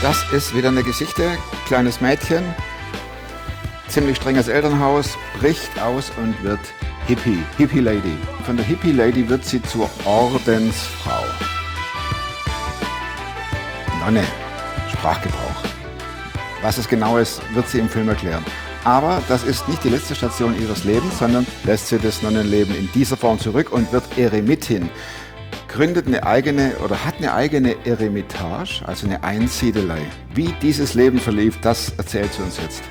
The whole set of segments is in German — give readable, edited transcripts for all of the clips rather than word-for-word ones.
Das ist wieder eine Geschichte. Kleines Mädchen, ziemlich strenges Elternhaus, bricht aus und wird Hippie, Hippie Lady. Von der Hippie Lady wird sie zur Ordensfrau. Nonne, Sprachgebrauch. Was es genau ist, wird sie im Film erklären. Aber das ist nicht die letzte Station ihres Lebens, sondern lässt sie das Nonnenleben in dieser Form zurück und wird Eremitin. Gründet eine eigene oder hat eine eigene Eremitage, also eine Einsiedelei. Wie dieses Leben verlief, das erzählt sie uns jetzt.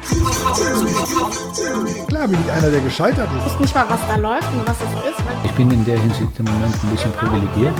Klar bin ich einer, der gescheitert ist. Ich weiß nicht mal, was da läuft und was es ist. Ich bin in der Hinsicht im Moment ein bisschen privilegiert.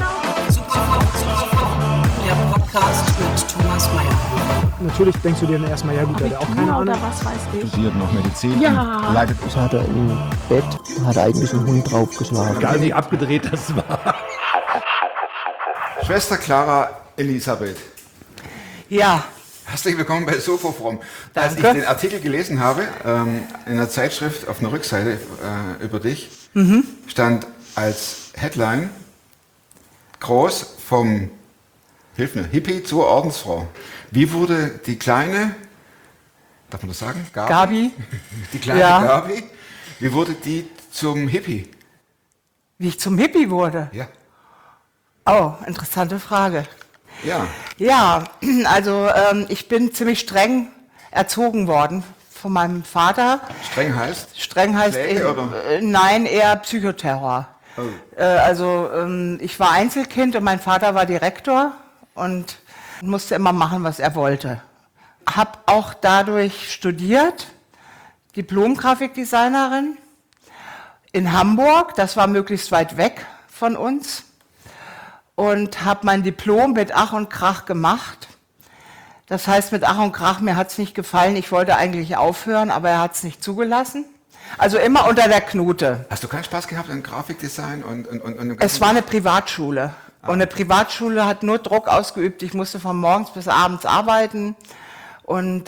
Der Podcast mit Thomas Mayer. Natürlich denkst du dir dann erstmal, ja gut, der hat auch keine Ahnung. Oder was weiß ich. Studiert noch Medizin. Ja. Leidet. Ich hatte im Bett, hat eigentlich ein Hund draufgeschlagen. Egal wie abgedreht das war. Schwester Clara Elisabeth. Ja, Herzlich willkommen bei Sofofrom. Als ich Danke. den Artikel gelesen habe, in einer Zeitschrift auf einer Rückseite über dich, stand als Headline groß vom, hilf mir, Hippie zur Ordensfrau. Wie wurde die kleine, darf man das sagen? Gabi, Die kleine Ja. Gabi, wie wurde die zum Hippie? wie ich zum Hippie wurde. Ja. Oh, interessante Frage. Ja. Ja, also ich bin ziemlich streng erzogen worden von meinem Vater. Streng heißt? Streng heißt, Schläge, oder? nein, eher Psychoterror. Oh. Also ich war Einzelkind und mein Vater war Direktor und musste immer machen, was er wollte. Hab auch dadurch studiert, Diplom-Grafikdesignerin in Hamburg, das war möglichst weit weg von uns, und habe mein Diplom mit Ach und Krach gemacht. Das heißt, mit Ach und Krach, mir hat es nicht gefallen, ich wollte eigentlich aufhören, aber er hat es nicht zugelassen. Also immer unter der Knute. Hast du keinen Spaß gehabt an Grafikdesign und Es war eine Privatschule. Und eine Privatschule hat nur Druck ausgeübt. Ich musste von morgens bis abends arbeiten. Und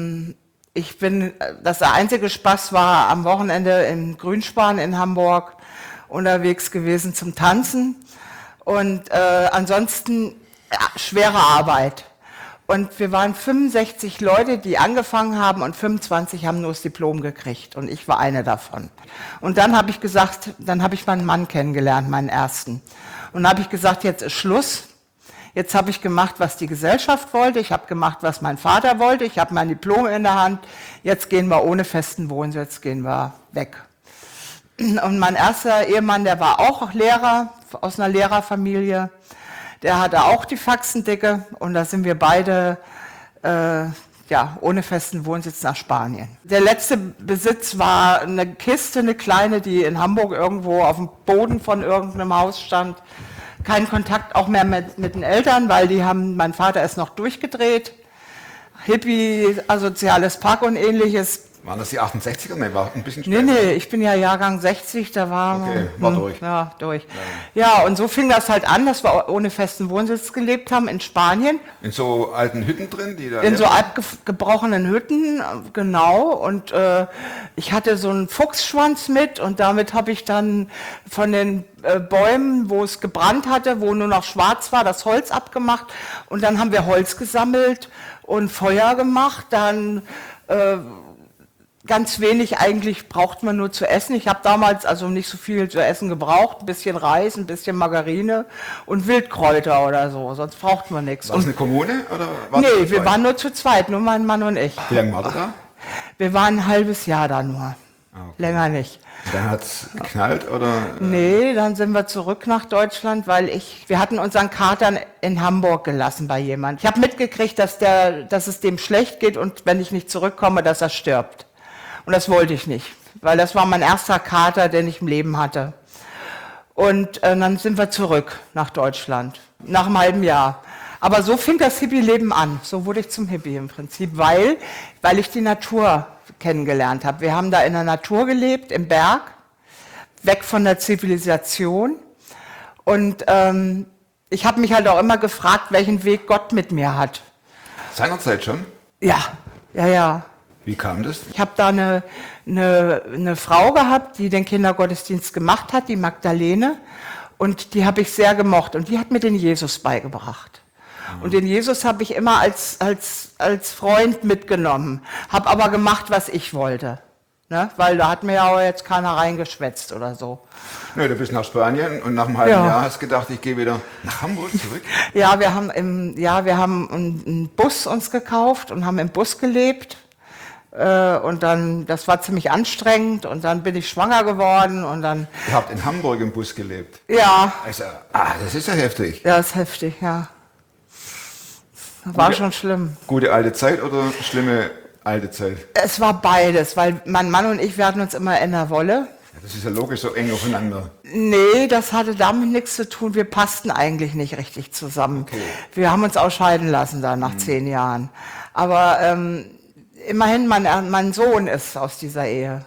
das einzige Spaß war am Wochenende im Grünspan in Hamburg unterwegs gewesen zum Tanzen. Und ansonsten schwere Arbeit. Und wir waren 65 Leute, die angefangen haben, und 25 haben nur das Diplom gekriegt. Und ich war eine davon. Und dann habe ich gesagt, dann habe ich meinen Mann kennengelernt, meinen ersten. Und dann habe ich gesagt, jetzt ist Schluss. Jetzt habe ich gemacht, was die Gesellschaft wollte. Ich habe gemacht, was mein Vater wollte. Ich habe mein Diplom in der Hand. Jetzt gehen wir ohne festen Wohnsitz, gehen wir weg. Und mein erster Ehemann, der war auch Lehrer, aus einer Lehrerfamilie. Der hatte auch die Faxendicke und da sind wir beide ohne festen Wohnsitz nach Spanien. Der letzte Besitz war eine Kiste, eine kleine, die in Hamburg irgendwo auf dem Boden von irgendeinem Haus stand. Kein Kontakt auch mehr mit den Eltern, weil mein Vater ist noch durchgedreht. Hippie, asoziales Pack und ähnliches. Waren das die 68er? Nee, war ein bisschen später. Nee, ich bin ja Jahrgang 60, da war durch. Ja, durch. Ja, und so fing das halt an, dass wir ohne festen Wohnsitz gelebt haben in Spanien. In so alten Hütten drin? Die da In so abgebrochenen Hütten, genau. Und ich hatte so einen Fuchsschwanz mit und damit habe ich dann von den Bäumen, wo es gebrannt hatte, wo nur noch schwarz war, das Holz abgemacht. Und dann haben wir Holz gesammelt und Feuer gemacht. Dann ganz wenig eigentlich braucht man nur zu essen. Ich habe damals also nicht so viel zu essen gebraucht. Ein bisschen Reis, ein bisschen Margarine und Wildkräuter oder so. Sonst braucht man nichts. War es eine Kommune? Oder war Nee, wir waren nur zu zweit, nur mein Mann und ich. Wie lange war das da? Wir waren ein halbes Jahr da nur. Okay. Länger nicht. Dann hat es geknallt, oder? Nee, dann sind wir zurück nach Deutschland, weil wir hatten unseren Kater in Hamburg gelassen bei jemandem. Ich habe mitgekriegt, dass es dem schlecht geht und wenn ich nicht zurückkomme, dass er stirbt. Und das wollte ich nicht, weil das war mein erster Kater, den ich im Leben hatte. Und dann sind wir zurück nach Deutschland, nach einem halben Jahr. Aber so fing das Hippie-Leben an. So wurde ich zum Hippie im Prinzip, weil ich die Natur kennengelernt habe. Wir haben da in der Natur gelebt, im Berg, weg von der Zivilisation. Und ich habe mich halt auch immer gefragt, welchen Weg Gott mit mir hat. Seinerzeit schon? Ja. Wie kam das? Ich habe da eine Frau gehabt, die den Kindergottesdienst gemacht hat, die Magdalene. Und die habe ich sehr gemocht. Und die hat mir den Jesus beigebracht. Und den Jesus habe ich immer als Freund mitgenommen, habe aber gemacht, was ich wollte. Ne? Weil da hat mir ja auch jetzt keiner reingeschwätzt oder so. Nö, du bist nach Spanien und nach einem halben Jahr hast gedacht, ich gehe wieder nach Hamburg zurück. Ja, wir haben einen Bus uns gekauft und haben im Bus gelebt. Und dann, das war ziemlich anstrengend und dann bin ich schwanger geworden und dann... Ihr habt in Hamburg im Bus gelebt? Ja. Also, das ist ja heftig. Ja, das ist heftig, ja. War schon schlimm. Gute alte Zeit oder schlimme alte Zeit? Es war beides, weil mein Mann und ich, wir hatten uns immer in der Wolle. Ja, das ist ja logisch, so eng aufeinander. Nee, das hatte damit nichts zu tun. Wir passten eigentlich nicht richtig zusammen. Okay. Wir haben uns auch scheiden lassen dann nach 10 Jahren. Aber immerhin, mein Sohn ist aus dieser Ehe.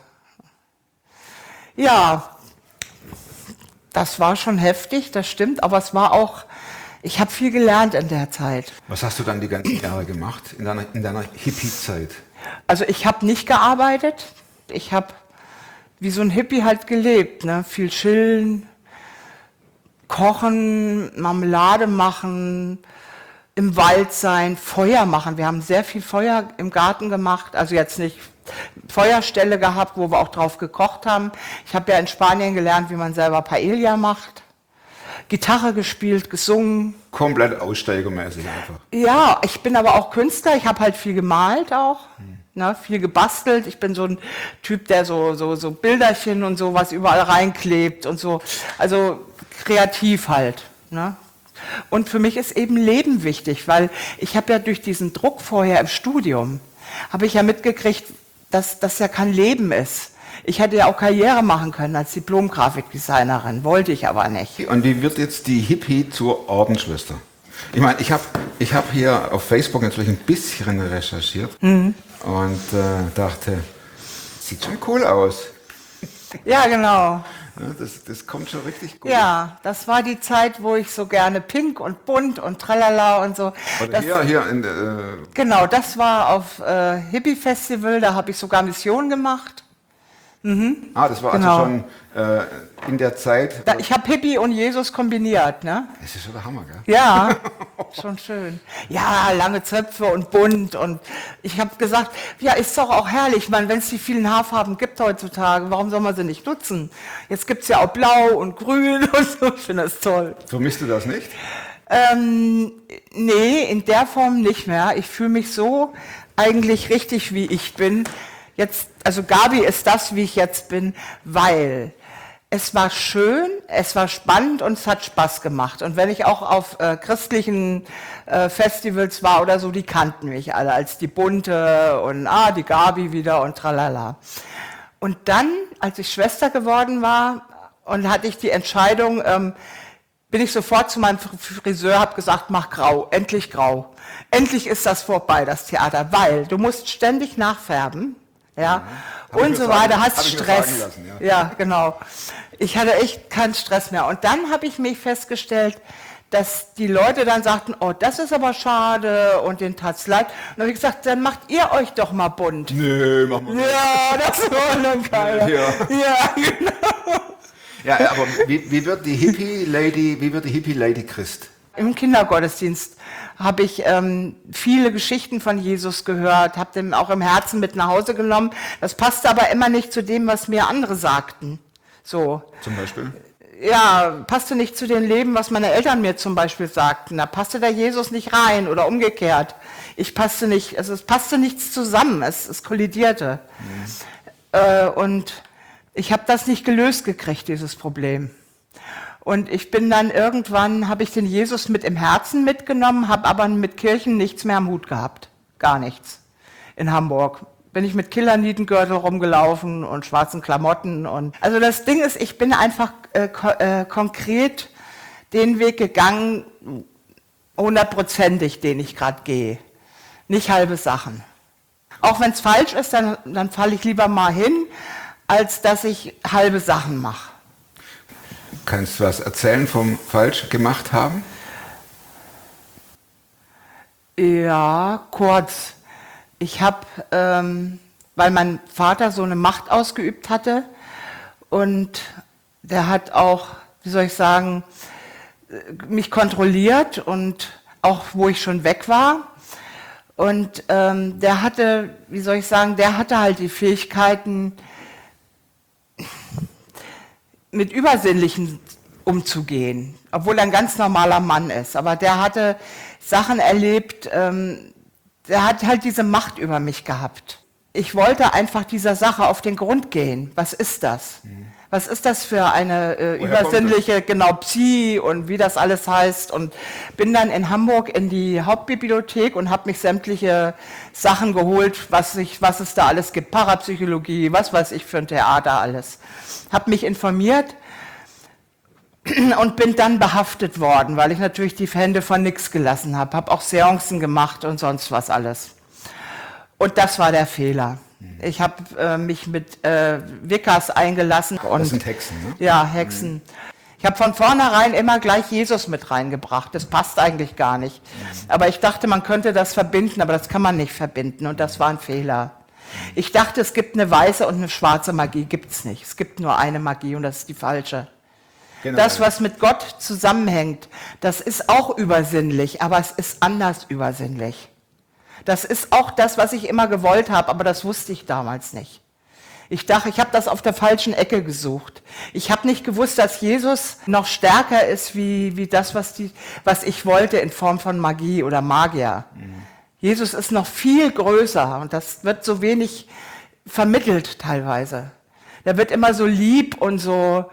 Ja, das war schon heftig, das stimmt, aber es war auch, ich habe viel gelernt in der Zeit. Was hast du dann die ganzen Jahre gemacht, in deiner Hippie-Zeit? Also ich habe nicht gearbeitet, ich habe wie so ein Hippie halt gelebt, ne? Viel chillen, kochen, Marmelade machen, im Wald sein, Feuer machen. Wir haben sehr viel Feuer im Garten gemacht, also jetzt nicht Feuerstelle gehabt, wo wir auch drauf gekocht haben. Ich habe ja in Spanien gelernt, wie man selber Paella macht. Gitarre gespielt, gesungen. Komplett aussteigermäßig einfach. Ja, ich bin aber auch Künstler, ich habe halt viel gemalt auch, ne, viel gebastelt. Ich bin so ein Typ, der so Bilderchen und sowas überall reinklebt und so, also kreativ halt. Ne? Und für mich ist eben Leben wichtig, weil ich habe ja durch diesen Druck vorher im Studium, habe ich ja mitgekriegt, dass das ja kein Leben ist. Ich hätte ja auch Karriere machen können als Diplom-Grafikdesignerin, wollte ich aber nicht. Und wie wird jetzt die Hippie zur Ordensschwester? Ich meine, ich hab hier auf Facebook natürlich ein bisschen recherchiert und dachte, sieht schon cool aus. Ja, genau. Ja, das kommt schon richtig gut. Ja, das war die Zeit, wo ich so gerne pink und bunt und tralala und so. Oder hier in Genau, das war auf Hippie-Festival, da habe ich sogar Mission gemacht. das war Genau. also schon in der Zeit. Ich habe Hippie und Jesus kombiniert, ne? Das ist schon der Hammer, gell? Ja, schon schön. Ja, lange Zöpfe und bunt und ich habe gesagt, ja, ist doch auch herrlich. Ich meine, wenn es die vielen Haarfarben gibt heutzutage, warum soll man sie nicht nutzen? Jetzt gibt's ja auch blau und grün und so, ich finde das toll. Vermisst du das nicht? Nee, in der Form nicht mehr. Ich fühle mich so eigentlich richtig, wie ich bin. Jetzt, also Gabi ist das, wie ich jetzt bin, weil es war schön, es war spannend und es hat Spaß gemacht. Und wenn ich auch auf christlichen Festivals war oder so, die kannten mich alle als die Bunte und die Gabi wieder und tralala. Und dann, als ich Schwester geworden war und hatte ich die Entscheidung, bin ich sofort zu meinem Friseur, habe gesagt, mach grau, endlich grau. Endlich ist das vorbei, das Theater, weil du musst ständig nachfärben. Ja, und so weiter, hast Stress. Ja, genau. Ich hatte echt keinen Stress mehr. Und dann habe ich mich festgestellt, dass die Leute dann sagten, oh, das ist aber schade und den tat's leid. Und dann habe ich gesagt, dann macht ihr euch doch mal bunt. Nö, mach mal. Ja, das wollen dann keiner. Ja. Ja, genau. Ja, aber wie wird die Hippie-Lady Christ? Im Kindergottesdienst habe ich viele Geschichten von Jesus gehört, habe den auch im Herzen mit nach Hause genommen. Das passte aber immer nicht zu dem, was mir andere sagten. So. Zum Beispiel? Ja, passte nicht zu dem Leben, was meine Eltern mir zum Beispiel sagten. Da passte der Jesus nicht rein oder umgekehrt. Ich passte nicht, also es passte nichts zusammen, es kollidierte. Und ich habe das nicht gelöst gekriegt, dieses Problem. Und ich bin dann irgendwann, habe ich den Jesus mit im Herzen mitgenommen, habe aber mit Kirchen nichts mehr am Hut gehabt. Gar nichts. In Hamburg bin ich mit Killernietengürtel rumgelaufen und schwarzen Klamotten. Und also das Ding ist, ich bin einfach konkret den Weg gegangen, 100%ig, den ich gerade gehe. Nicht halbe Sachen. Auch wenn es falsch ist, dann falle ich lieber mal hin, als dass ich halbe Sachen mache. Kannst du was erzählen vom falsch gemacht haben? Ja, kurz. Ich habe, weil mein Vater so eine Macht ausgeübt hatte und der hat auch, wie soll ich sagen, mich kontrolliert und auch wo ich schon weg war. Und der hatte, wie soll ich sagen, der hatte halt die Fähigkeiten, mit Übersinnlichen umzugehen, obwohl er ein ganz normaler Mann ist. Aber der hatte Sachen erlebt, der hat halt diese Macht über mich gehabt. Ich wollte einfach dieser Sache auf den Grund gehen. Was ist das? Was ist das für eine übersinnliche, genau, Psi und wie das alles heißt? Und bin dann in Hamburg in die Hauptbibliothek und habe mich sämtliche Sachen geholt, was es da alles gibt. Parapsychologie, was weiß ich für ein Theater alles. Habe mich informiert und bin dann behaftet worden, weil ich natürlich die Hände von nix gelassen habe. Habe auch Seancen gemacht und sonst was alles. Und das war der Fehler. Ich habe mich mit Wiccas eingelassen. Und, Das sind Hexen, ne? Ja, Hexen. Ich habe von vornherein immer gleich Jesus mit reingebracht. Das passt eigentlich gar nicht. Aber ich dachte, man könnte das verbinden, aber das kann man nicht verbinden. Und das war ein Fehler. Ich dachte, es gibt eine weiße und eine schwarze Magie. Gibt's nicht. Es gibt nur eine Magie und das ist die falsche. Genau. Das, was mit Gott zusammenhängt, das ist auch übersinnlich, aber es ist anders übersinnlich. Das ist auch das, was ich immer gewollt habe, aber das wusste ich damals nicht. Ich dachte, ich habe das auf der falschen Ecke gesucht. Ich habe nicht gewusst, dass Jesus noch stärker ist wie das, was ich wollte in Form von Magie oder Magier. Jesus ist noch viel größer und das wird so wenig vermittelt teilweise. Der wird immer so lieb und so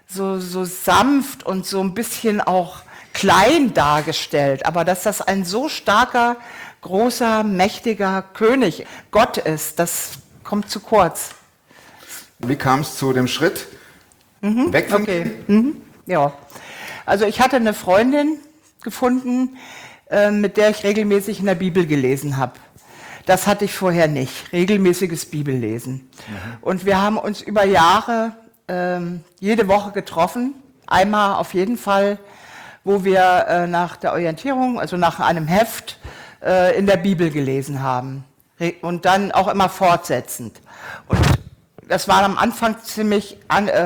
sanft und so ein bisschen auch klein dargestellt. Aber dass das ein so starker, großer, mächtiger König, Gott ist, das kommt zu kurz. Wie kam es zu dem Schritt? Weg von Ja. Also ich hatte eine Freundin gefunden, mit der ich regelmäßig in der Bibel gelesen habe. Das hatte ich vorher nicht, regelmäßiges Bibellesen. Und wir haben uns über Jahre jede Woche getroffen, einmal auf jeden Fall, wo wir nach der Orientierung, also nach einem Heft, in der Bibel gelesen haben. Und dann auch immer fortsetzend. Und das war am Anfang ziemlich,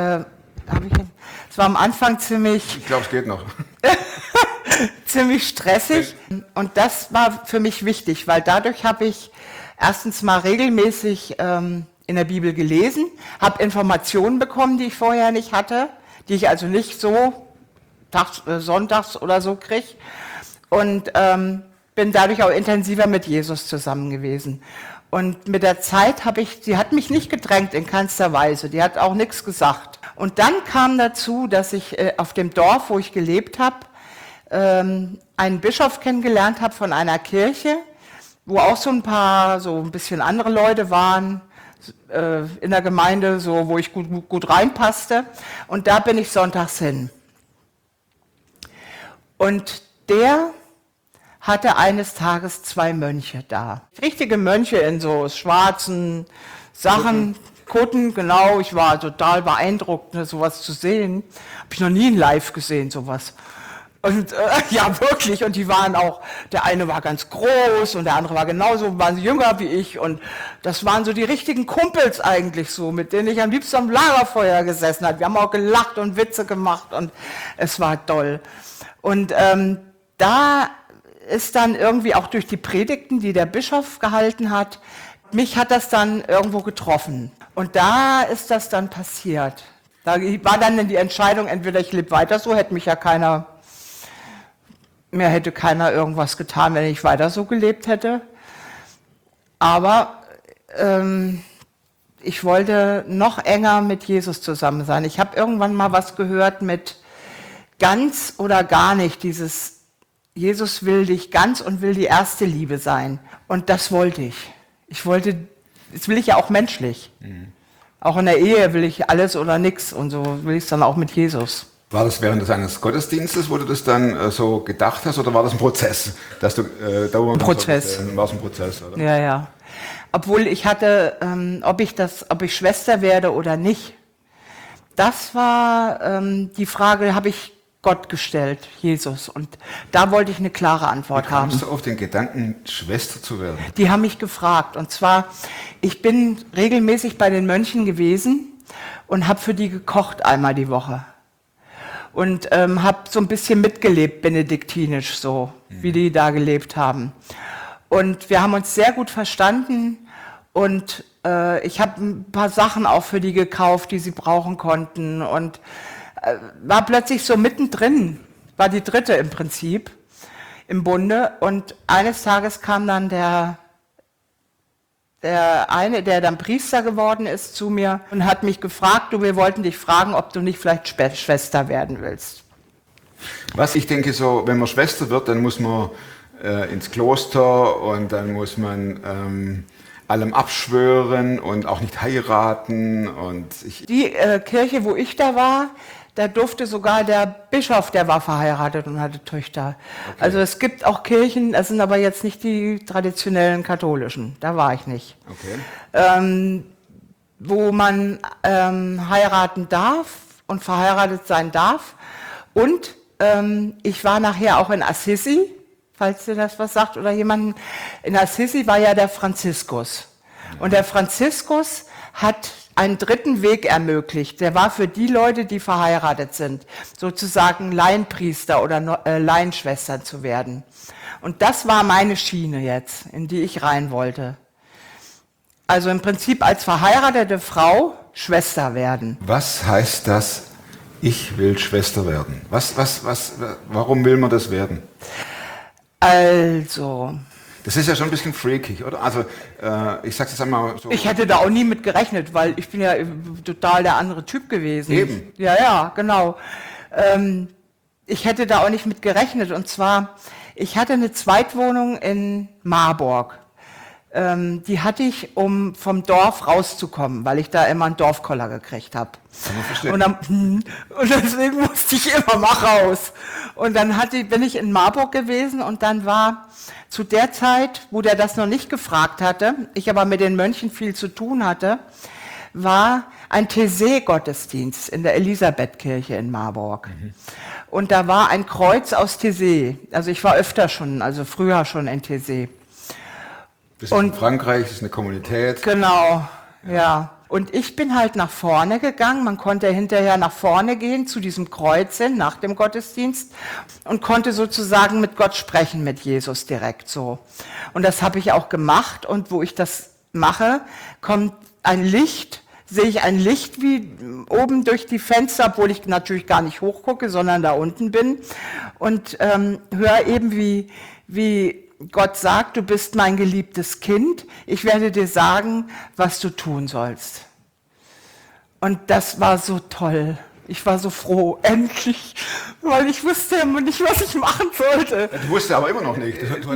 Ich glaube, es geht noch. ziemlich stressig. Und das war für mich wichtig, weil dadurch habe ich erstens mal regelmäßig in der Bibel gelesen, habe Informationen bekommen, die ich vorher nicht hatte, die ich also nicht so sonntags oder so kriege. Und bin dadurch auch intensiver mit Jesus zusammen gewesen. Und mit der Zeit sie hat mich nicht gedrängt in keinster Weise, die hat auch nichts gesagt. Und dann kam dazu, dass ich auf dem Dorf, wo ich gelebt habe, einen Bischof kennengelernt habe von einer Kirche, wo auch so ein bisschen andere Leute waren in der Gemeinde, so wo ich gut reinpasste. Und da bin ich sonntags hin. Und der hatte eines Tages 2 Mönche da. Richtige Mönche in so schwarzen Sachen, Kutten, genau. Ich war total beeindruckt, sowas zu sehen. Habe ich noch nie in live gesehen, sowas. Und ja, wirklich. Und die waren auch, der eine war ganz groß und der andere war genauso, waren jünger wie ich. Und das waren so die richtigen Kumpels eigentlich so, mit denen ich am liebsten am Lagerfeuer gesessen habe. Wir haben auch gelacht und Witze gemacht und es war toll. Und da ist dann irgendwie auch durch die Predigten, die der Bischof gehalten hat, mich hat das dann irgendwo getroffen. Und da ist das dann passiert. Da war dann die Entscheidung, entweder ich lebe weiter so, mir hätte keiner irgendwas getan, wenn ich weiter so gelebt hätte. Aber ich wollte noch enger mit Jesus zusammen sein. Ich habe irgendwann mal was gehört mit ganz oder gar nicht, dieses Jesus will dich ganz und will die erste Liebe sein. Und das wollte ich. Das will ich ja auch menschlich. Auch in der Ehe will ich alles oder nichts und so will ich es dann auch mit Jesus. War das während eines Gottesdienstes, wo du das dann so gedacht hast, oder war das ein Prozess? Dass du, ein Prozess. War es ein Prozess, oder? Ja, ja. Obwohl ich hatte, ob ich Schwester werde oder nicht, das war die Frage, habe ich Gott gestellt, Jesus. Und da wollte ich eine klare Antwort haben. Kamst du auf den Gedanken, Schwester zu werden? Die haben mich gefragt. Und zwar, ich bin regelmäßig bei den Mönchen gewesen und habe für die gekocht einmal die Woche. und habe so ein bisschen mitgelebt, benediktinisch so, wie die da gelebt haben. Und wir haben uns sehr gut verstanden und ich habe ein paar Sachen auch für die gekauft, die sie brauchen konnten und war plötzlich so mittendrin, war die dritte im Prinzip im Bunde und eines Tages kam dann der eine, der dann Priester geworden ist, zu mir und hat mich gefragt, wir wollten dich fragen, ob du nicht vielleicht Schwester werden willst. Was ich denke, so, wenn man Schwester wird, dann muss man ins Kloster und dann muss man allem abschwören und auch nicht heiraten. Und die Kirche, wo ich da war, da durfte sogar der Bischof, der war verheiratet und hatte Töchter. Okay. Also es gibt auch Kirchen, das sind aber jetzt nicht die traditionellen katholischen, da war ich nicht. Okay. Wo man heiraten darf und verheiratet sein darf. Und ich war nachher auch in Assisi, falls dir das was sagt, oder jemanden. In Assisi war ja der Franziskus. Und der Franziskus hat einen dritten Weg ermöglicht. Der war für die Leute, die verheiratet sind, sozusagen Laienpriester oder Laienschwestern zu werden. Und das war meine Schiene jetzt, in die ich rein wollte. Also im Prinzip als verheiratete Frau Schwester werden. Was heißt das, ich will Schwester werden? Warum will man das werden? Also... Das ist ja schon ein bisschen freakig, oder? Also, ich sag's jetzt einmal so. Ich hätte da auch nie mit gerechnet, weil ich bin ja total der andere Typ gewesen. Eben. Ja, genau. Ich hätte da auch nicht mit gerechnet. Und zwar, ich hatte eine Zweitwohnung in Marburg. Die hatte ich, um vom Dorf rauszukommen, weil ich da immer einen Dorfkoller gekriegt habe. Kann man verstehen. Und deswegen musste ich immer mal raus. Und dann bin ich in Marburg gewesen und dann war zu der Zeit, wo der das noch nicht gefragt hatte, ich aber mit den Mönchen viel zu tun hatte, war ein Taizé-Gottesdienst in der Elisabethkirche in Marburg. Mhm. Und da war ein Kreuz aus Taizé. Also ich war früher schon in Taizé. Das ist in Frankreich, das ist eine Kommunität. Genau, ja. Und ich bin halt nach vorne gegangen. Man konnte hinterher nach vorne gehen zu diesem Kreuz hin, nach dem Gottesdienst, und konnte sozusagen mit Gott sprechen, mit Jesus direkt so. Und das habe ich auch gemacht. Und wo ich das mache, kommt ein Licht, sehe ich ein Licht wie oben durch die Fenster, obwohl ich natürlich gar nicht hochgucke, sondern da unten bin. Und höre eben, wie Gott sagt, du bist mein geliebtes Kind, ich werde dir sagen, was du tun sollst. Und das war so toll. Ich war so froh, endlich, weil ich wusste immer nicht, was ich machen sollte. Du wusstest aber immer noch nicht.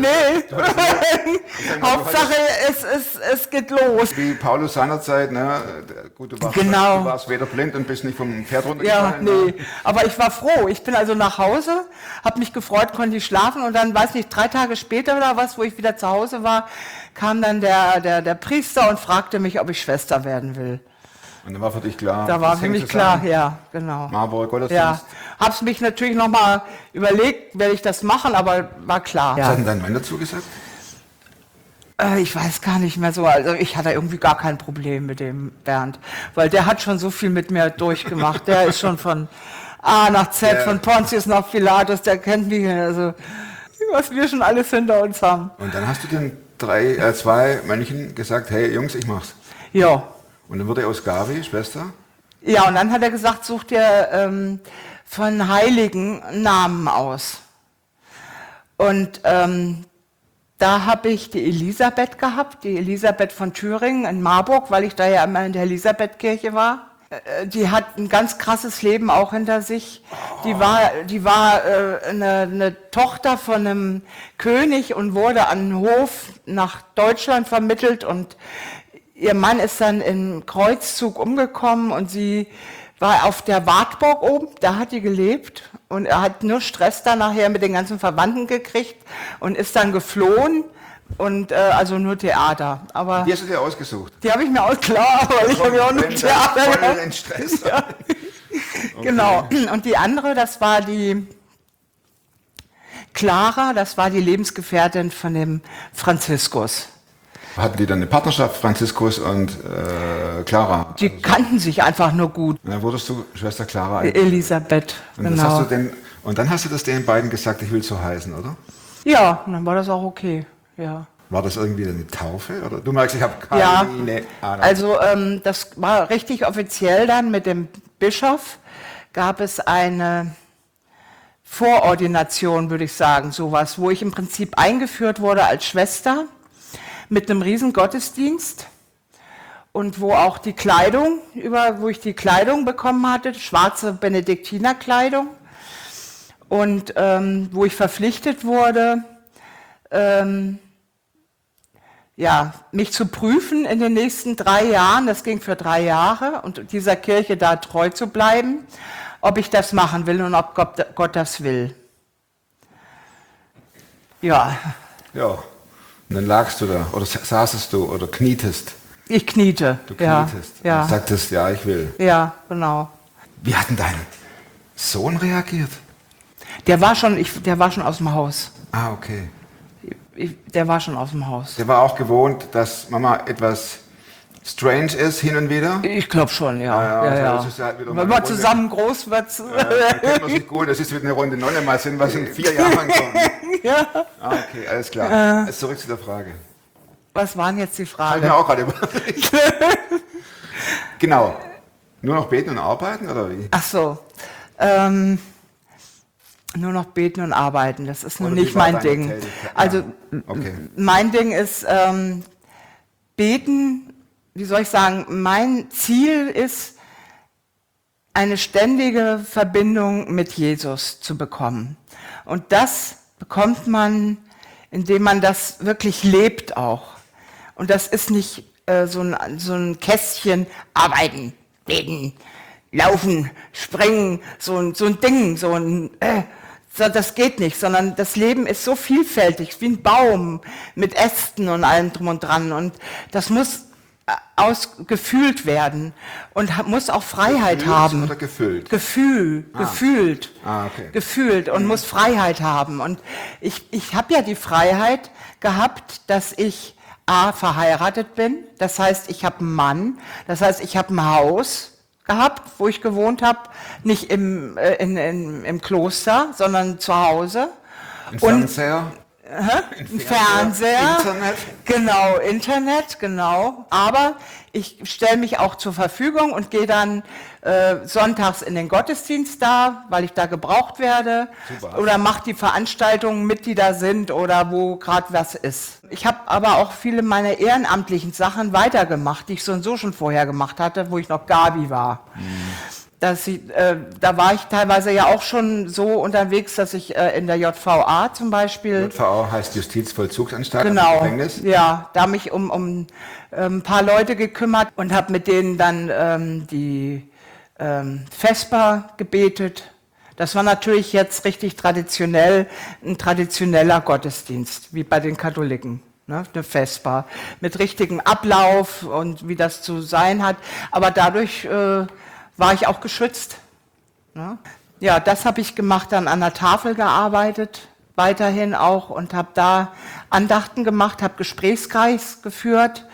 Hauptsache, es geht los. Wie Paulus seinerzeit, ne? Gut, du warst weder blind und bist nicht vom Pferd runtergefallen. Ja, nee, aber ich war froh. Ich bin also nach Hause, habe mich gefreut, konnte ich schlafen und dann, 3 Tage später oder was, wo ich wieder zu Hause war, kam dann der Priester und fragte mich, ob ich Schwester werden will. Und dann war für dich klar? Da war für mich klar, ja, genau. Marburg, Gottesdienst? Ja, hab's mich natürlich nochmal überlegt, werde ich das machen, aber war klar. Was hat denn dein Mann dazu gesagt? Ich weiß gar nicht mehr so, also ich hatte irgendwie gar kein Problem mit dem Bernd, weil der hat schon so viel mit mir durchgemacht, der ist schon von A nach Z, von Pontius nach Pilatus, der kennt mich, also was wir schon alles hinter uns haben. Und dann hast du den 2 Mönchen gesagt, hey Jungs, ich mach's. Ja. Und dann wurde er aus Gavi Schwester? Ja, und dann hat er gesagt, such dir von Heiligen Namen aus. Und da habe ich die Elisabeth gehabt, die Elisabeth von Thüringen in Marburg, weil ich da ja immer in der Elisabethkirche war. Die hat ein ganz krasses Leben auch hinter sich. Die war eine Tochter von einem König und wurde an den Hof nach Deutschland vermittelt und ihr Mann ist dann im Kreuzzug umgekommen und sie war auf der Wartburg oben, da hat die gelebt und er hat nur Stress dann nachher mit den ganzen Verwandten gekriegt und ist dann geflohen und also nur Theater. Aber die hast du dir ausgesucht? Die habe ich mir klar, weil ich habe ja auch nur Theater. Voll in Stress. Ja. Okay. Genau. Und die andere, das war die Clara, das war die Lebensgefährtin von dem Franziskus. Hatten die dann eine Partnerschaft, Franziskus und Clara? Die kannten sich einfach nur gut. Und dann wurdest du Schwester Clara. Elisabeth, Und, das genau. hast du und dann hast du das den beiden gesagt, ich will so heißen, oder? Ja, und dann war das auch okay. Ja. War das irgendwie eine Taufe? Oder? Du merkst, ich habe Ja, keine Ahnung. also das war richtig offiziell dann mit dem Bischof, gab es eine Vorordination, würde ich sagen, sowas, wo ich im Prinzip eingeführt wurde als Schwester mit einem riesen Gottesdienst und wo auch die Kleidung, wo ich die Kleidung bekommen hatte, schwarze Benediktinerkleidung und wo ich verpflichtet wurde, mich zu prüfen in den nächsten 3 Jahren, das ging für 3 Jahre, und dieser Kirche da treu zu bleiben, ob ich das machen will und ob Gott das will. Ja. Ja. Und dann lagst du da, oder saßest du, oder knietest. Ich kniete. Du knietest. Ja. Und sagtest, ja, ich will. Ja, genau. Wie hat denn dein Sohn reagiert? Der war schon aus dem Haus. Ah, okay. Der war schon aus dem Haus. Der war auch gewohnt, dass Mama etwas strange ist, hin und wieder. Ich glaube schon, ja. Das ist halt wieder mal Wenn eine man Runde. zusammen groß wird. Dann kennt man sich gut, das ist wieder eine Runde Nonne, mal sehen, was in 4 Jahren kommt. Ja. Ah, okay, alles klar. Jetzt zurück zu der Frage. Was war denn jetzt die Hab ich Frage? mir auch gerade überlegt. Genau. Nur noch beten und arbeiten, oder wie? Ach so. Nur noch beten und arbeiten, das ist nun Oder wie nicht war mein deine Ding. Tätigkeit? Also Okay. mein Ding ist beten, wie soll ich sagen, mein Ziel ist, eine ständige Verbindung mit Jesus zu bekommen. Und das bekommt man, indem man das wirklich lebt auch. Und das ist nicht so ein Kästchen, arbeiten, beten, laufen, springen, so ein Ding, das geht nicht, sondern das Leben ist so vielfältig, wie ein Baum mit Ästen und allem drum und dran. Und das muss ausgefühlt werden und muss auch Freiheit Gefühlt haben. oder gefüllt? Gefühlt. Okay. Gefühlt und muss Freiheit haben. Und ich habe ja die Freiheit gehabt, dass ich verheiratet bin. Das heißt, ich habe einen Mann. Das heißt, ich habe ein Haus gehabt, wo ich gewohnt habe. Nicht im Kloster, sondern zu Hause. Ein Fernseher? Ein Fernseher, Internet, genau. Aber ich stelle mich auch zur Verfügung und gehe dann sonntags in den Gottesdienst da, weil ich da gebraucht werde. Super. Oder mache die Veranstaltungen mit, die da sind oder wo gerade was ist. Ich habe aber auch viele meiner ehrenamtlichen Sachen weitergemacht, die ich so und so schon vorher gemacht hatte, wo ich noch Gabi war. Da war ich teilweise ja auch schon so unterwegs, dass ich in der JVA zum Beispiel... JVA heißt Justizvollzugsanstalt, Genau, Gefängnis. ja, da mich um ein paar Leute gekümmert und habe mit denen dann die Vesper gebetet. Das war natürlich jetzt richtig traditionell, ein traditioneller Gottesdienst, wie bei den Katholiken. Ne, eine Vesper mit richtigem Ablauf und wie das zu sein hat. Aber dadurch war ich auch geschützt. Ne? Ja, das habe ich gemacht, dann an der Tafel gearbeitet, weiterhin auch, und habe da Andachten gemacht, habe Gesprächskreis geführt.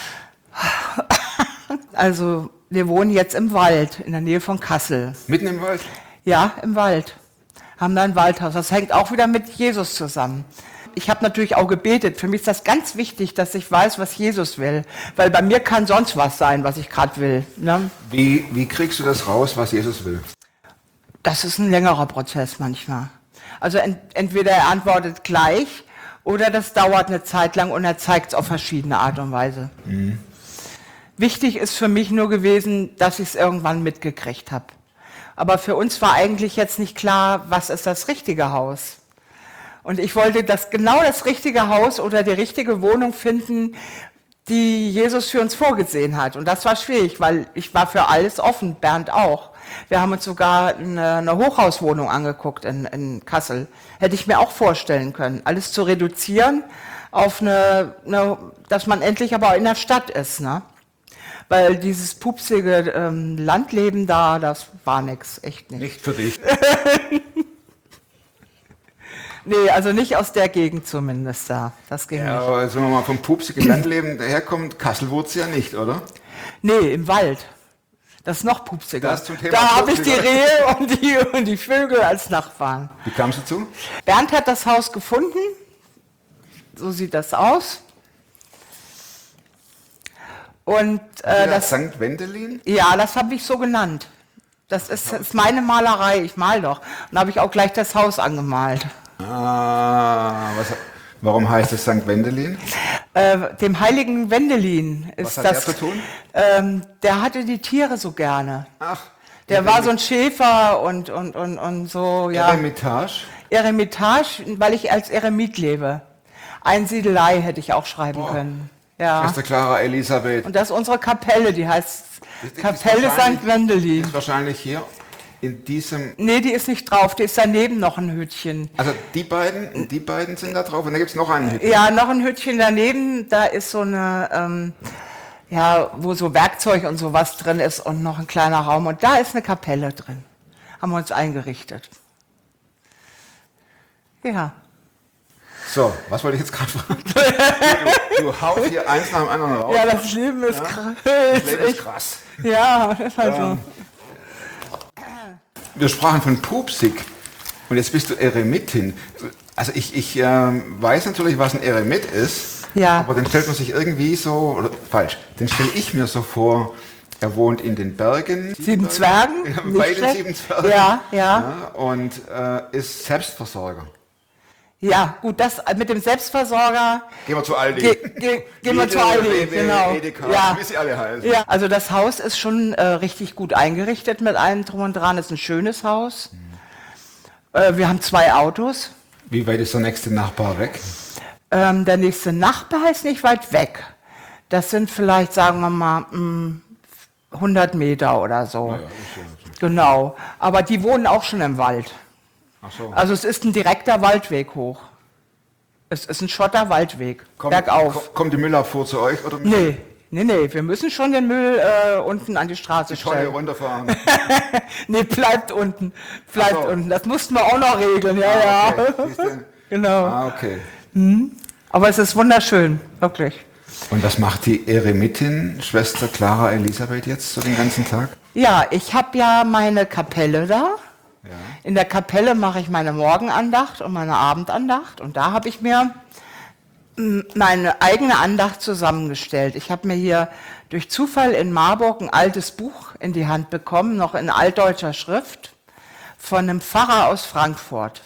Also wir wohnen jetzt im Wald, in der Nähe von Kassel. Mitten im Wald? Ja, im Wald. Haben da ein Waldhaus. Das hängt auch wieder mit Jesus zusammen. Ich habe natürlich auch gebetet. Für mich ist das ganz wichtig, dass ich weiß, was Jesus will. Weil bei mir kann sonst was sein, was ich gerade will. Ne? Wie kriegst du das raus, was Jesus will? Das ist ein längerer Prozess manchmal. Also entweder er antwortet gleich oder das dauert eine Zeit lang und er zeigt es auf verschiedene Art und Weise. Mhm. Wichtig ist für mich nur gewesen, dass ich es irgendwann mitgekriegt habe. Aber für uns war eigentlich jetzt nicht klar, was ist das richtige Haus. Und ich wollte genau das richtige Haus oder die richtige Wohnung finden, die Jesus für uns vorgesehen hat. Und das war schwierig, weil ich war für alles offen, Bernd auch. Wir haben uns sogar eine Hochhauswohnung angeguckt in Kassel. Hätte ich mir auch vorstellen können, alles zu reduzieren auf dass man endlich aber in der Stadt ist, ne? Weil dieses pupsige Landleben da, das war nix, echt nicht. Nicht für dich. Nee, also nicht aus der Gegend zumindest da. Das ging Ja, nicht. aber wenn man mal vom pupsigen Landleben daherkommt, Kassel wurde ja nicht, oder? Nee, im Wald. Das ist noch pupsiger. Das zum Thema Da habe ich die pupsiger. Rehe und die Vögel als Nachbarn. Wie kam es dazu? Bernd hat das Haus gefunden. So sieht das aus. Und Das St. Wendelin? ja, das habe ich so genannt. Das ist meine Malerei, ich mal doch. Und da habe ich auch gleich das Haus angemalt. Warum heißt es St. Wendelin? Dem heiligen Wendelin ist Was hat das. der zu tun? Der hatte die Tiere so gerne. Ach, Der war so ein Schäfer und so, ja. Eremitage? Eremitage, weil ich als Eremit lebe. Einsiedelei hätte ich auch schreiben können. Ja. Schwester Clara Elisabeth. Und das ist unsere Kapelle, die heißt Ist Kapelle wahrscheinlich- St. Wendelin. Ist wahrscheinlich hier in diesem... Nee, die ist nicht drauf, die ist daneben noch ein Hütchen. Also die beiden sind da drauf und da gibt es noch einen Hütte. Ja, noch ein Hütchen daneben, da ist so eine, ja, wo so Werkzeug und sowas drin ist und noch ein kleiner Raum. Und da ist eine Kapelle drin. Haben wir uns eingerichtet. Ja. So, was wollte ich jetzt gerade fragen? du haust hier eins nach dem anderen raus. Ja, das Leben ist krass. Das Leben ist krass. Ja, das ist halt so. Wir sprachen von Pupsig und jetzt bist du Eremitin. Also ich weiß natürlich, was ein Eremit ist, Ja. aber den stellt man sich irgendwie so, oder falsch, den stelle ich mir so vor, er wohnt in den Bergen. Sieben Zwergen? Bei Nicht den schlecht. 7 Zwergen. Ja. Und ist Selbstversorger. Ja, gut, das mit dem Selbstversorger. Gehen wir zu Aldi. Gehen wir zu Aldi, genau. Edeka, Ja. wie sie alle heißen. Ja, also das Haus ist schon richtig gut eingerichtet mit allem drum und dran. Ist ein schönes Haus. Wir haben 2 Autos. Wie weit ist der nächste Nachbar weg? Der nächste Nachbar ist nicht weit weg. Das sind vielleicht, sagen wir mal, 100 Meter oder so. Genau. Aber die wohnen auch schon im Wald. Ach so. Also es ist ein direkter Waldweg hoch. Es ist ein Schotterwaldweg, bergauf. Kommt die Müllabfuhr zu euch? Oder Nee, wir müssen schon den Müll unten an die Straße Die Tonne stellen. runterfahren. Nee, bleibt unten. Bleibt Ach so. unten. Das mussten wir auch noch regeln, ja. Okay. Siehst du? Genau. Okay. Aber es ist wunderschön, wirklich. Und was macht die Eremitin, Schwester Clara Elisabeth jetzt so den ganzen Tag? Ja, ich habe ja meine Kapelle da. Ja. In der Kapelle mache ich meine Morgenandacht und meine Abendandacht. Und da habe ich mir meine eigene Andacht zusammengestellt. Ich habe mir hier durch Zufall in Marburg ein altes Buch in die Hand bekommen, noch in altdeutscher Schrift, von einem Pfarrer aus Frankfurt.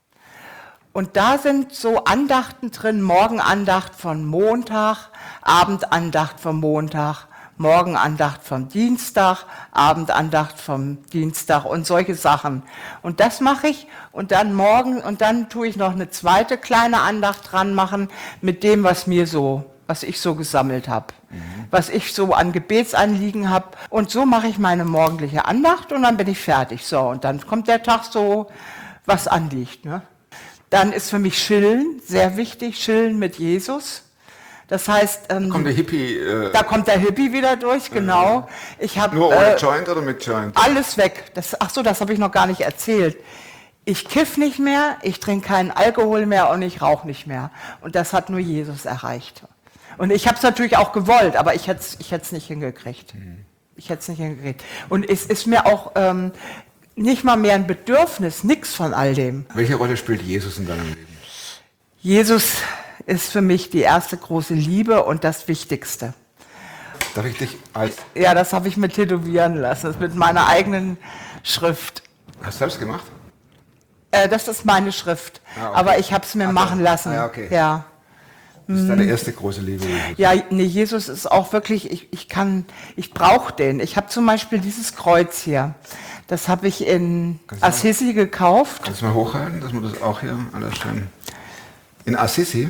Und da sind so Andachten drin, Morgenandacht von Montag, Abendandacht vom Montag, Morgenandacht vom Dienstag, Abendandacht vom Dienstag und solche Sachen. Und das mache ich und dann morgen und dann tue ich noch eine zweite kleine Andacht dran machen mit dem, was ich so gesammelt habe, was ich so an Gebetsanliegen habe. Und so mache ich meine morgendliche Andacht und dann bin ich fertig. So, und dann kommt der Tag so, was anliegt. Ne? Dann ist für mich Chillen sehr wichtig, Chillen mit Jesus. Das heißt, Kommt der Hippie da kommt der Hippie wieder durch, genau. Ich habe nur ohne Joint oder mit Joint? alles weg. Ach so, das habe ich noch gar nicht erzählt. Ich kiff nicht mehr, ich trinke keinen Alkohol mehr und ich rauche nicht mehr. Und das hat nur Jesus erreicht. Und ich habe es natürlich auch gewollt, aber ich hätte es nicht hingekriegt. Ich hätte es nicht hingekriegt. Und es ist mir auch nicht mal mehr ein Bedürfnis, nichts von all dem. Welche Rolle spielt Jesus in deinem Leben? Jesus ist für mich die erste große Liebe und das Wichtigste. Darf ich dich als... Ja, das habe ich mir tätowieren lassen, das ist mit meiner eigenen Schrift. Hast du selbst gemacht? Das ist meine Schrift, Ah, okay. aber ich habe es mir machen lassen. Ah, ja, okay. Ja. Das ist deine erste große Liebe, Jesus. Ja, nee, Jesus ist auch wirklich, ich brauche den. Ich habe zum Beispiel dieses Kreuz hier. Das habe ich in Assisi gekauft. Kannst du mal hochhalten, dass wir das auch hier alles schön... In Assisi?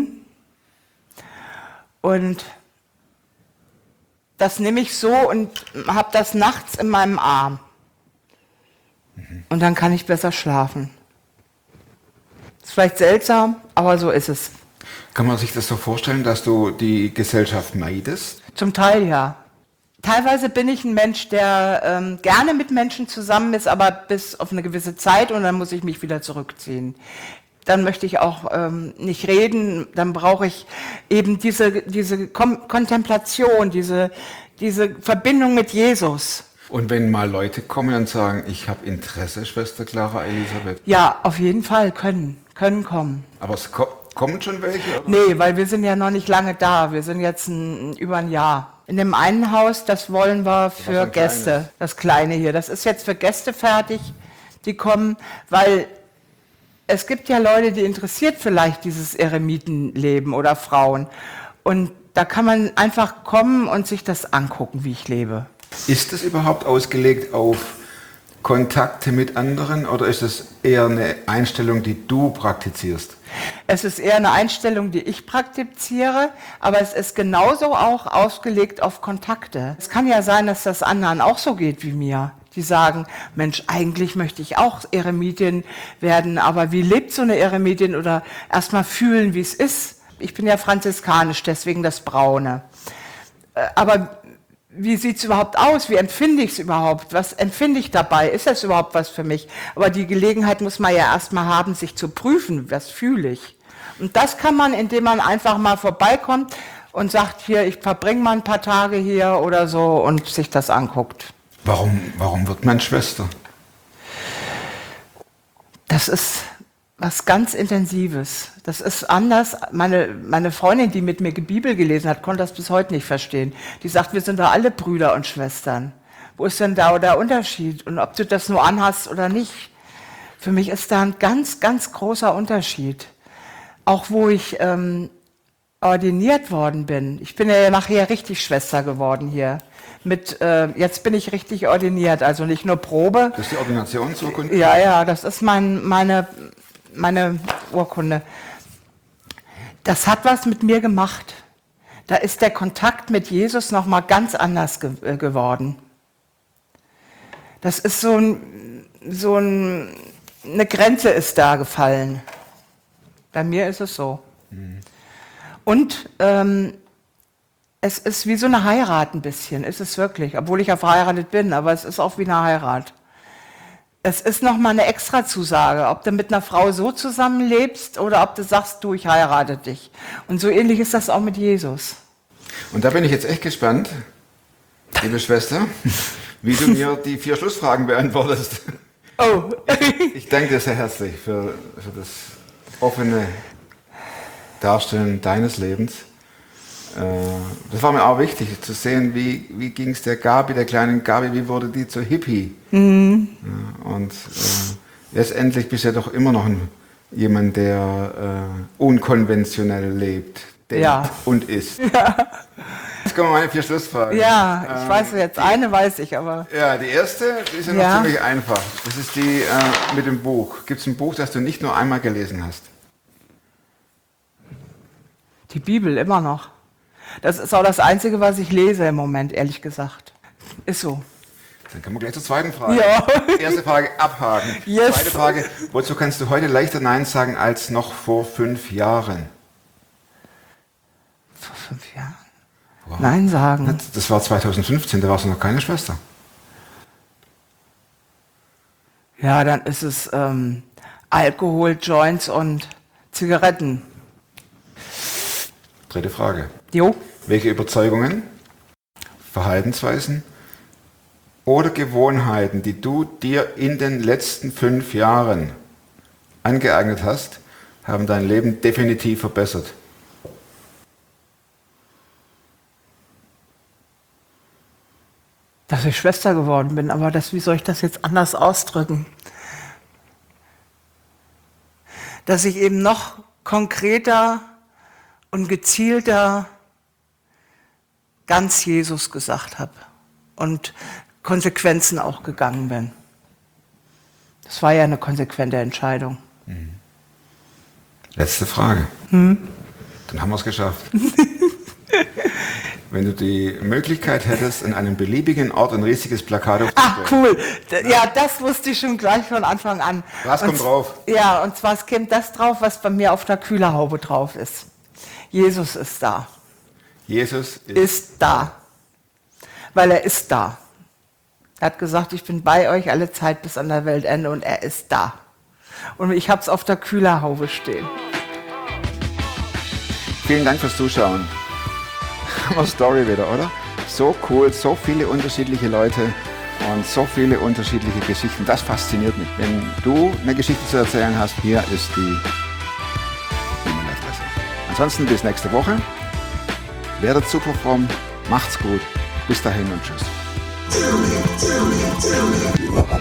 Und das nehme ich so und habe das nachts in meinem Arm. Und dann kann ich besser schlafen. Ist vielleicht seltsam, aber so ist es. Kann man sich das so vorstellen, dass du die Gesellschaft meidest? Zum Teil ja. Teilweise bin ich ein Mensch, der gerne mit Menschen zusammen ist, aber bis auf eine gewisse Zeit und dann muss ich mich wieder zurückziehen. dann möchte ich auch nicht reden, dann brauche ich eben diese Kontemplation, diese Verbindung mit Jesus. Und wenn mal Leute kommen und sagen, ich habe Interesse, Schwester Clara Elisabeth. Ja, auf jeden Fall können kommen. Aber es kommen schon welche? Oder? Nee, weil wir sind ja noch nicht lange da. Wir sind jetzt über ein Jahr. In dem einen Haus, das wollen wir für Gäste. Kleines. Das kleine hier. Das ist jetzt für Gäste fertig, die kommen, weil es gibt ja Leute, die interessiert vielleicht dieses Eremitenleben oder Frauen. Und da kann man einfach kommen und sich das angucken, wie ich lebe. Ist es überhaupt ausgelegt auf Kontakte mit anderen oder ist es eher eine Einstellung, die du praktizierst? Es ist eher eine Einstellung, die ich praktiziere, aber es ist genauso auch ausgelegt auf Kontakte. Es kann ja sein, dass das anderen auch so geht wie mir. Die sagen, Mensch, eigentlich möchte ich auch Eremitin werden, aber wie lebt so eine Eremitin oder erst mal fühlen, wie es ist. Ich bin ja franziskanisch, deswegen das Braune. Aber wie sieht es überhaupt aus? Wie empfinde ich es überhaupt? Was empfinde ich dabei? Ist das überhaupt was für mich? Aber die Gelegenheit muss man ja erstmal haben, sich zu prüfen, was fühle ich. Und das kann man, indem man einfach mal vorbeikommt und sagt, hier, ich verbringe mal ein paar Tage hier oder so und sich das anguckt. Warum wird man Schwester? Das ist was ganz Intensives. Das ist anders. Meine Freundin, die mit mir Bibel gelesen hat, konnte das bis heute nicht verstehen. Die sagt, wir sind doch alle Brüder und Schwestern. Wo ist denn da der Unterschied? Und ob du das nur anhast oder nicht? Für mich ist da ein ganz, ganz großer Unterschied. Auch wo ich ordiniert worden bin. Ich bin ja nachher richtig Schwester geworden hier. Jetzt bin ich richtig ordiniert, also nicht nur Probe. Das ist die Ordinationsurkunde? Ja, das ist meine Urkunde. Das hat was mit mir gemacht. Da ist der Kontakt mit Jesus nochmal ganz anders geworden. Das ist eine Grenze ist da gefallen. Bei mir ist es so. Mhm. Und es ist wie so eine Heirat ein bisschen, ist es wirklich, obwohl ich ja verheiratet bin, aber es ist auch wie eine Heirat. Es ist nochmal eine Extrazusage, ob du mit einer Frau so zusammenlebst oder ob du sagst, du, ich heirate dich. Und so ähnlich ist das auch mit Jesus. Und da bin ich jetzt echt gespannt, liebe Schwester, wie du mir die 4 Schlussfragen beantwortest. Oh. Ich danke dir sehr herzlich für das offene Darstellen deines Lebens. Das war mir auch wichtig, zu sehen, wie ging es der kleinen Gabi, wie wurde die zur Hippie? Mhm. Ja, und letztendlich bist du ja doch immer noch jemand, der unkonventionell lebt, denkt und ist. Ja. Jetzt kommen meine 4 Schlussfragen. Ja, ich weiß jetzt, eine weiß ich, aber... Ja, die erste, die ist ja noch ziemlich einfach. Das ist die mit dem Buch. Gibt es ein Buch, das du nicht nur einmal gelesen hast? Die Bibel, immer noch. Das ist auch das Einzige, was ich lese im Moment, ehrlich gesagt. Ist so. Dann kommen wir gleich zur zweiten Frage. Ja. Erste Frage, abhaken. Yes. Zweite Frage, wozu kannst du heute leichter Nein sagen als noch vor 5 Jahren? Vor 5 Jahren? Wow. Nein sagen. Das war 2015, da warst du noch keine Schwester. Ja, dann ist es Alkohol, Joints und Zigaretten. Dritte Frage. Jo. Welche Überzeugungen, Verhaltensweisen oder Gewohnheiten, die du dir in den letzten 5 Jahren angeeignet hast, haben dein Leben definitiv verbessert? Dass ich Schwester geworden bin, aber wie soll ich das jetzt anders ausdrücken? Dass ich eben noch konkreter und gezielter ganz Jesus gesagt habe und Konsequenzen auch gegangen bin. Das war ja eine konsequente Entscheidung. Mhm. Letzte Frage. Dann haben wir es geschafft. Wenn du die Möglichkeit hättest, an einem beliebigen Ort ein riesiges Plakat aufzustellen. Ach, cool. Ja, das wusste ich schon gleich von Anfang an. Was kommt drauf? Ja, und zwar es kommt das drauf, was bei mir auf der Kühlerhaube drauf ist. Jesus ist da. Jesus ist da. Weil er ist da. Er hat gesagt, ich bin bei euch alle Zeit bis an der Weltende und er ist da. Und ich habe es auf der Kühlerhaube stehen. Vielen Dank fürs Zuschauen. Hammer Story wieder, oder? So cool, so viele unterschiedliche Leute und so viele unterschiedliche Geschichten. Das fasziniert mich. Wenn du eine Geschichte zu erzählen hast, hier ist die E-Mail-Adresse. Ansonsten bis nächste Woche. Werdet super fromm, macht's gut. Bis dahin und tschüss.